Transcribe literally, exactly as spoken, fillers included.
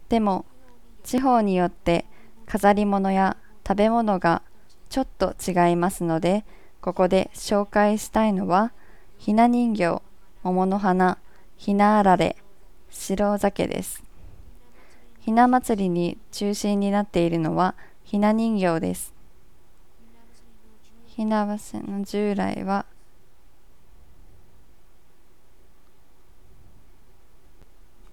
でも、地方によって飾り物や食べ物がちょっと違いますので、ここで紹介したいのは、ひな人形、桃の花、ひなあられ、白酒です。ひな祭りに中心になっているのはひな人形です。ひな祭りの従来は